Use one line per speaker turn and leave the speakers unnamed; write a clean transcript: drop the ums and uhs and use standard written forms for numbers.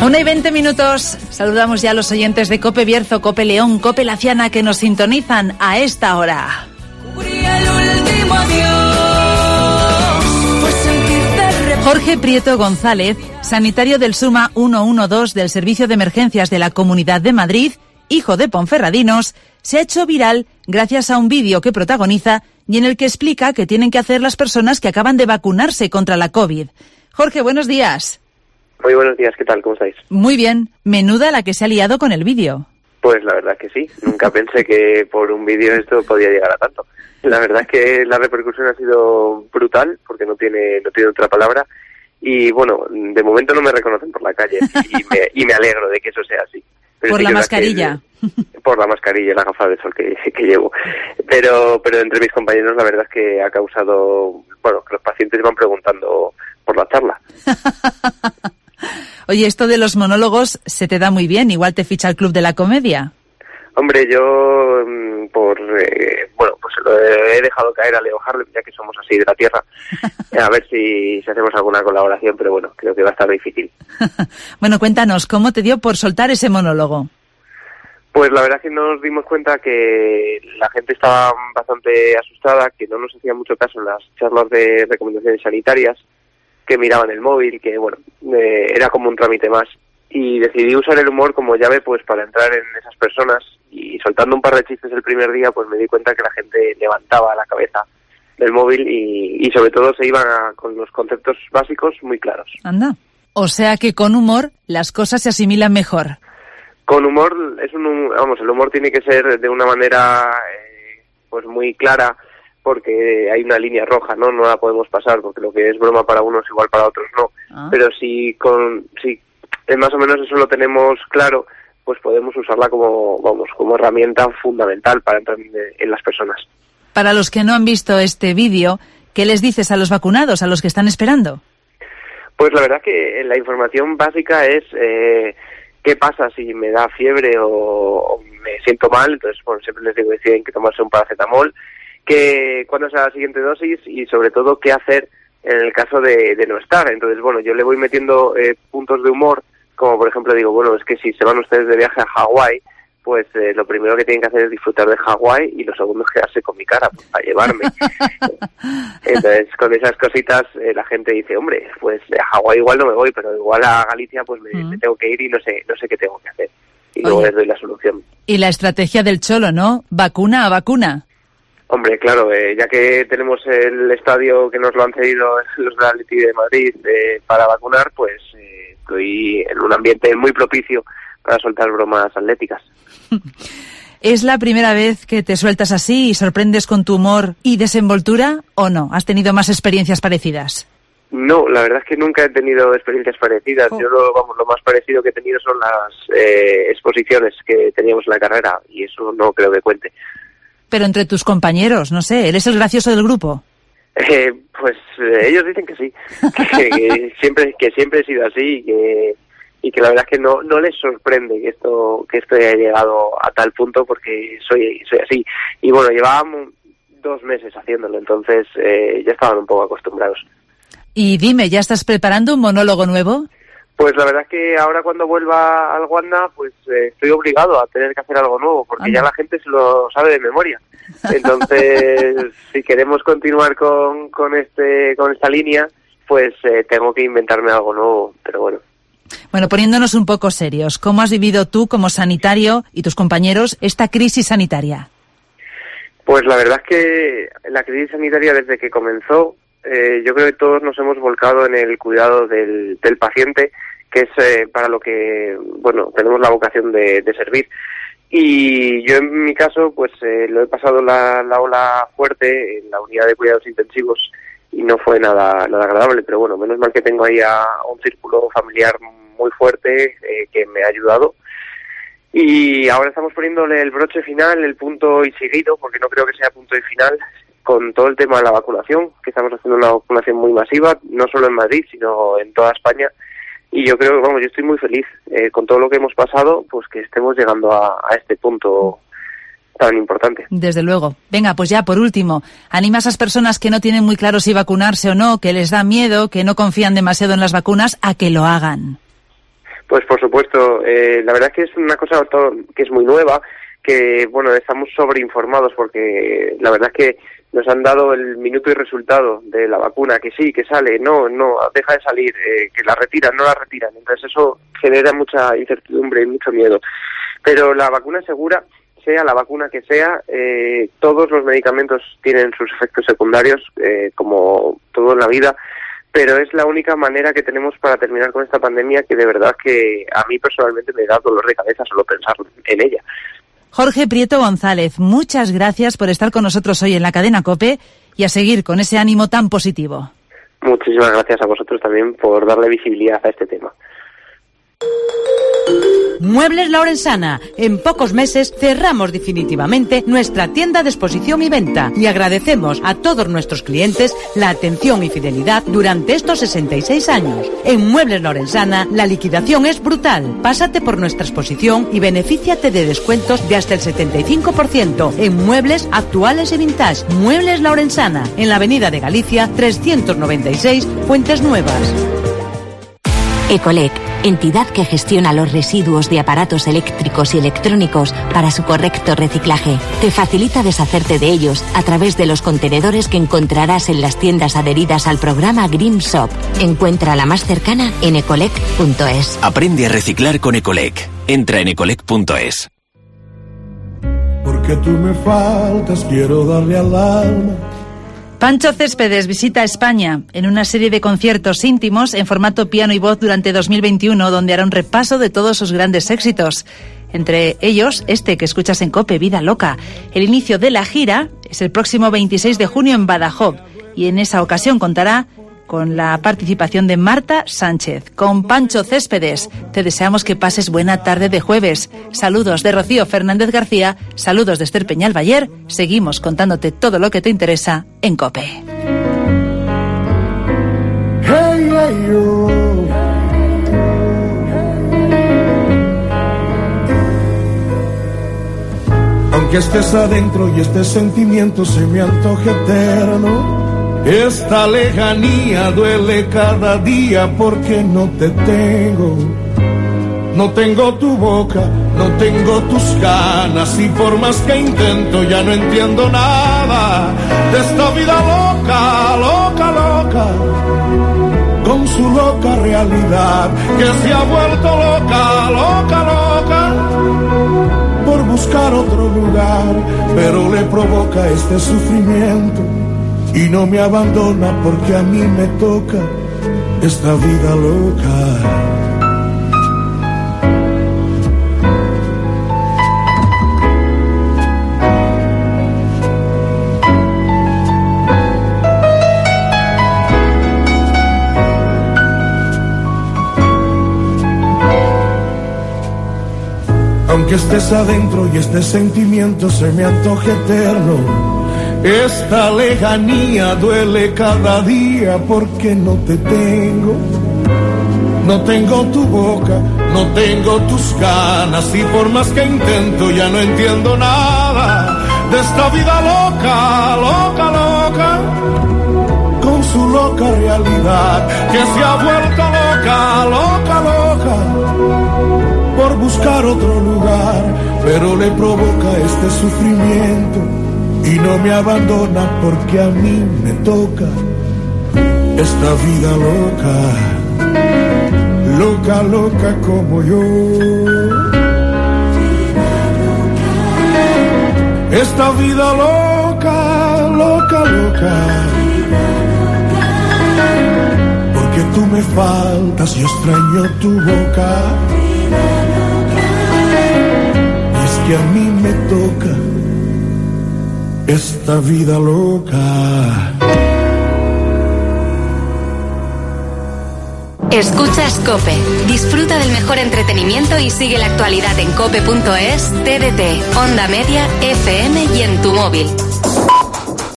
1:20. Saludamos ya a los oyentes de COPE Bierzo, COPE León, COPE Laciana que nos sintonizan a esta hora. Jorge Prieto González, sanitario del SUMA 112 del Servicio de Emergencias de la Comunidad de Madrid, hijo de ponferradinos, se ha hecho viral gracias a un vídeo que protagoniza y en el que explica qué tienen que hacer las personas que acaban de vacunarse contra la COVID. Jorge, buenos días.
Muy buenos días, ¿qué tal? ¿Cómo estáis?
Muy bien. Menuda la que se ha liado con el vídeo.
Pues la verdad que sí. Nunca pensé que por un vídeo esto podía llegar a tanto. La verdad es que la repercusión ha sido brutal, porque no tiene otra palabra. Y bueno, de momento no me reconocen por la calle y me alegro de que eso sea así. Pero
por
sí
la mascarilla.
Por la mascarilla y la gafa de sol que llevo. Pero entre mis compañeros la verdad es que ha causado, bueno, que los pacientes van preguntando por la charla.
Oye, esto de los monólogos se te da muy bien, igual te ficha el Club de la Comedia.
Hombre, yo pues lo he dejado caer a Leo Harlem, ya que somos así de la tierra. A ver si hacemos alguna colaboración, pero bueno, creo que va a estar difícil.
Bueno, cuéntanos, ¿cómo te dio por soltar ese monólogo?
Pues la verdad es que nos dimos cuenta que la gente estaba bastante asustada, que no nos hacía mucho caso en las charlas de recomendaciones sanitarias, que miraban el móvil, que bueno, era como un trámite más. Y decidí usar el humor como llave pues para entrar en esas personas, y soltando un par de chistes el primer día pues me di cuenta que la gente levantaba la cabeza del móvil y sobre todo se iban con los conceptos básicos muy claros.
Anda. O sea que con humor las cosas se asimilan mejor.
Con humor el humor tiene que ser de una manera pues muy clara, porque hay una línea roja, no la podemos pasar, porque lo que es broma para unos igual para otros no. Pero si más o menos eso lo tenemos claro, pues podemos usarla como herramienta fundamental para entrar en las personas.
Para los que no han visto este vídeo, ¿qué les dices a los vacunados, a los que están esperando?
Pues la verdad que la información básica es qué pasa si me da fiebre o me siento mal. Entonces, bueno, siempre les digo que tienen que tomarse un paracetamol, que cuándo será la siguiente dosis y sobre todo qué hacer en el caso de no estar. Entonces, bueno, yo le voy metiendo puntos de humor, como por ejemplo digo, bueno, es que si se van ustedes de viaje a Hawái, pues lo primero que tienen que hacer es disfrutar de Hawái y lo segundo es quedarse con mi cara pues, para llevarme. Entonces, con esas cositas la gente dice, hombre, pues a Hawái igual no me voy, pero igual a Galicia pues me tengo que ir y no sé qué tengo que hacer. Y luego les doy la solución.
Y la estrategia del cholo, ¿no? Vacuna a vacuna.
Hombre, claro, ya que tenemos el estadio que nos lo han cedido los de Atleti de Madrid para vacunar, pues estoy en un ambiente muy propicio para soltar bromas atléticas.
¿Es la primera vez que te sueltas así y sorprendes con tu humor y desenvoltura o no? ¿Has tenido más experiencias parecidas?
No, la verdad es que nunca he tenido experiencias parecidas. Yo lo más parecido que he tenido son las exposiciones que teníamos en la carrera y eso no creo que cuente.
Pero entre tus compañeros, no sé, ¿eres el gracioso del grupo?
Pues ellos dicen que sí, que siempre he sido así y que la verdad es que no les sorprende que esto haya llegado a tal punto porque soy así. Y bueno, llevábamos 2 meses haciéndolo, entonces ya estaban un poco acostumbrados. Y
dime, ¿ya estás preparando un monólogo nuevo?
Pues la verdad es que ahora cuando vuelva al Wanda, pues estoy obligado a tener que hacer algo nuevo, porque ya la gente se lo sabe de memoria. Entonces, si queremos continuar con esta línea, pues tengo que inventarme algo nuevo, pero bueno.
Bueno, poniéndonos un poco serios, ¿cómo has vivido tú como sanitario y tus compañeros esta crisis sanitaria?
Pues la verdad es que la crisis sanitaria desde que comenzó, yo creo que todos nos hemos volcado en el cuidado del paciente, que es para lo que, bueno, tenemos la vocación de servir. Y yo en mi caso, pues lo he pasado la ola fuerte en la unidad de cuidados intensivos y no fue nada agradable, pero bueno, menos mal que tengo ahí a un círculo familiar muy fuerte que me ha ayudado. Y ahora estamos poniéndole el broche final, el punto y seguido, porque no creo que sea punto y final, con todo el tema de la vacunación, que estamos haciendo una vacunación muy masiva, no solo en Madrid, sino en toda España. Y yo creo que, yo estoy muy feliz con todo lo que hemos pasado, pues que estemos llegando a este punto tan importante.
Desde luego. Venga, pues ya, por último, anima a esas personas que no tienen muy claro si vacunarse o no, que les da miedo, que no confían demasiado en las vacunas, a que lo hagan.
Pues por supuesto, la verdad es que es una cosa que es muy nueva, que bueno, estamos sobreinformados porque la verdad es que nos han dado el minuto y resultado de la vacuna, que sí, que sale, no, deja de salir, que la retiran, no la retiran. Entonces eso genera mucha incertidumbre y mucho miedo. Pero la vacuna segura, sea la vacuna que sea, todos los medicamentos tienen sus efectos secundarios, como todo en la vida, pero es la única manera que tenemos para terminar con esta pandemia, que de verdad que a mí personalmente me da dolor de cabeza solo pensar en ella.
Jorge Prieto González, muchas gracias por estar con nosotros hoy en la cadena COPE y a seguir con ese ánimo tan positivo.
Muchísimas gracias a vosotros también por darle visibilidad a este tema.
Muebles La Orensana. En pocos meses cerramos definitivamente nuestra tienda de exposición y venta y agradecemos a todos nuestros clientes la atención y fidelidad durante estos 66 años. En Muebles La Orensana la liquidación es brutal. Pásate por nuestra exposición y benefíciate de descuentos de hasta el 75% en muebles actuales y vintage. Muebles La Orensana, en la avenida de Galicia 396, Fuentes Nuevas.
Ecolec, entidad que gestiona los residuos de aparatos eléctricos y electrónicos para su correcto reciclaje, te facilita deshacerte de ellos a través de los contenedores que encontrarás en las tiendas adheridas al programa Green Shop. Encuentra la más cercana en ecolec.es.
Aprende a reciclar con Ecolec. Entra en ecolec.es.
Porque tú me faltas, quiero darle al alma.
Pancho Céspedes visita España en una serie de conciertos íntimos en formato piano y voz durante 2021, donde hará un repaso de todos sus grandes éxitos. Entre ellos, este que escuchas en COPE, Vida Loca. El inicio de la gira es el próximo 26 de junio en Badajoz y en esa ocasión contará con la participación de Marta Sánchez. Con Pancho Céspedes, te deseamos que pases buena tarde de jueves. Saludos de Rocío Fernández García, saludos de Esther Peñal Bayer. Seguimos contándote todo lo que te interesa en COPE.
Hey, hey, yo. Aunque estés adentro y este sentimiento se me antoje eterno, esta lejanía duele cada día porque no te tengo. No tengo tu boca, no tengo tus ganas y por más que intento ya no entiendo nada de esta vida loca, loca, loca, con su loca realidad que se ha vuelto loca, loca, loca, por buscar otro lugar, pero le provoca este sufrimiento. Y no me abandona porque a mí me toca esta vida loca. Aunque estés adentro y este sentimiento se me antoje eterno, esta lejanía duele cada día porque no te tengo. No tengo tu boca, no tengo tus ganas y por más que intento ya no entiendo nada de esta vida loca, loca, loca, con su loca realidad que se ha vuelto loca, loca, loca, por buscar otro lugar, pero le provoca este sufrimiento. Y no me abandona porque a mí me toca esta vida loca, loca, loca como yo. Esta vida loca, loca, loca, porque tú me faltas y extraño tu boca. Y es que a mí me toca esta vida loca.
Escuchas COPE. Disfruta del mejor entretenimiento y sigue la actualidad en cope.es, TDT, Onda Media, FM y en tu móvil.